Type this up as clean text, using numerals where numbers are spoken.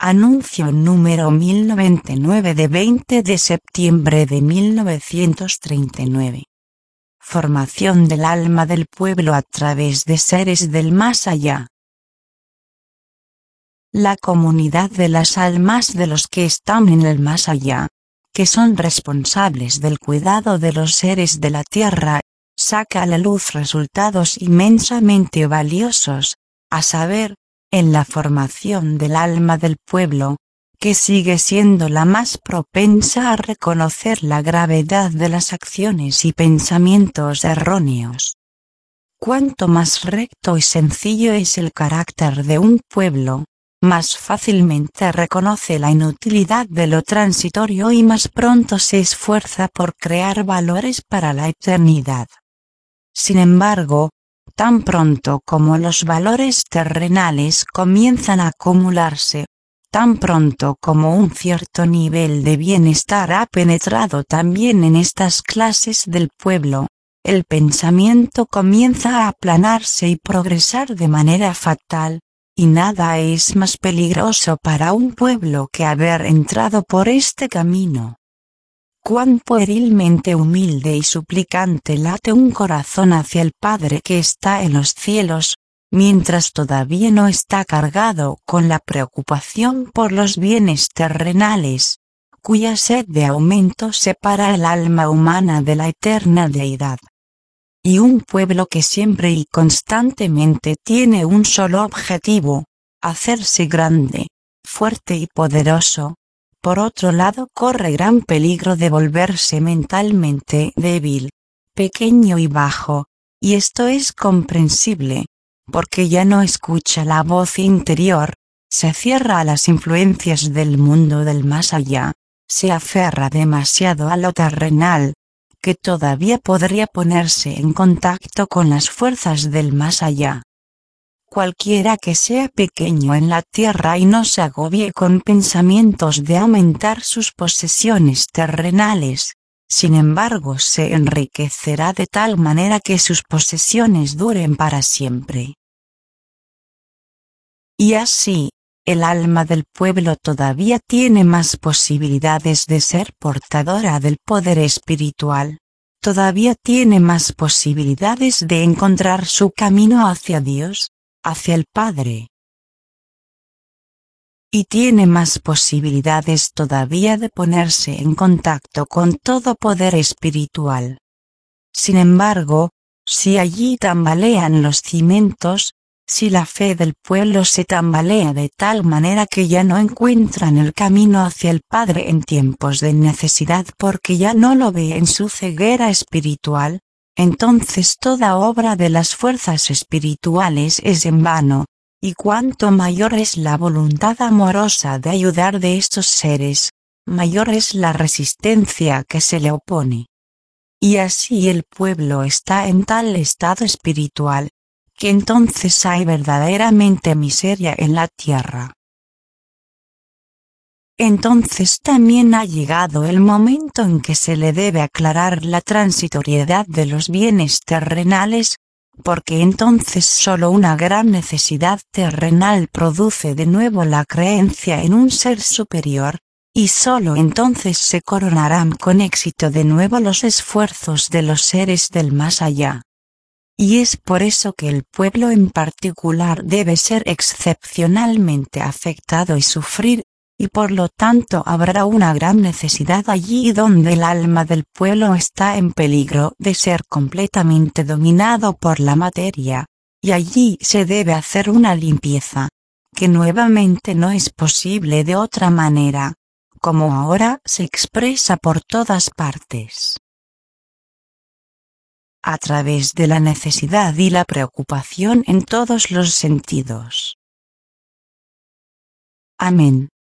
Anuncio número 1099 de 20 de septiembre de 1939. Formación del alma del pueblo a través de seres del más allá. La comunidad de las almas de los que están en el más allá, que son responsables del cuidado de los seres de la tierra, saca a la luz resultados inmensamente valiosos, a saber, en la formación del alma del pueblo, que sigue siendo la más propensa a reconocer la gravedad de las acciones y pensamientos erróneos. Cuanto más recto y sencillo es el carácter de un pueblo, más fácilmente reconoce la inutilidad de lo transitorio y más pronto se esfuerza por crear valores para la eternidad. Sin embargo, tan pronto como los valores terrenales comienzan a acumularse, tan pronto como un cierto nivel de bienestar ha penetrado también en estas clases del pueblo, el pensamiento comienza a aplanarse y progresar de manera fatal, y nada es más peligroso para un pueblo que haber entrado por este camino. Cuán puerilmente humilde y suplicante late un corazón hacia el Padre que está en los cielos, mientras todavía no está cargado con la preocupación por los bienes terrenales, cuya sed de aumento separa el alma humana de la eterna deidad. Y un pueblo que siempre y constantemente tiene un solo objetivo, hacerse grande, fuerte y poderoso, por otro lado corre gran peligro de volverse mentalmente débil, pequeño y bajo, y esto es comprensible, porque ya no escucha la voz interior, se cierra a las influencias del mundo del más allá, se aferra demasiado a lo terrenal, que todavía podría ponerse en contacto con las fuerzas del más allá. Cualquiera que sea pequeño en la tierra y no se agobie con pensamientos de aumentar sus posesiones terrenales, sin embargo se enriquecerá de tal manera que sus posesiones duren para siempre. Y así, el alma del pueblo todavía tiene más posibilidades de ser portadora del poder espiritual, todavía tiene más posibilidades de encontrar su camino hacia Dios, hacia el Padre. Y tiene más posibilidades todavía de ponerse en contacto con todo poder espiritual. Sin embargo, si allí tambalean los cimientos, si la fe del pueblo se tambalea de tal manera que ya no encuentran el camino hacia el Padre en tiempos de necesidad porque ya no lo ve en su ceguera espiritual, entonces toda obra de las fuerzas espirituales es en vano, y cuanto mayor es la voluntad amorosa de ayudar de estos seres, mayor es la resistencia que se le opone. Y así el pueblo está en tal estado espiritual, que entonces hay verdaderamente miseria en la tierra. Entonces también ha llegado el momento en que se le debe aclarar la transitoriedad de los bienes terrenales, porque entonces solo una gran necesidad terrenal produce de nuevo la creencia en un ser superior, y solo entonces se coronarán con éxito de nuevo los esfuerzos de los seres del más allá. Y es por eso que el pueblo en particular debe ser excepcionalmente afectado y sufrir, y por lo tanto habrá una gran necesidad allí donde el alma del pueblo está en peligro de ser completamente dominado por la materia, y allí se debe hacer una limpieza, que nuevamente no es posible de otra manera, como ahora se expresa por todas partes. A través de la necesidad y la preocupación en todos los sentidos. Amén.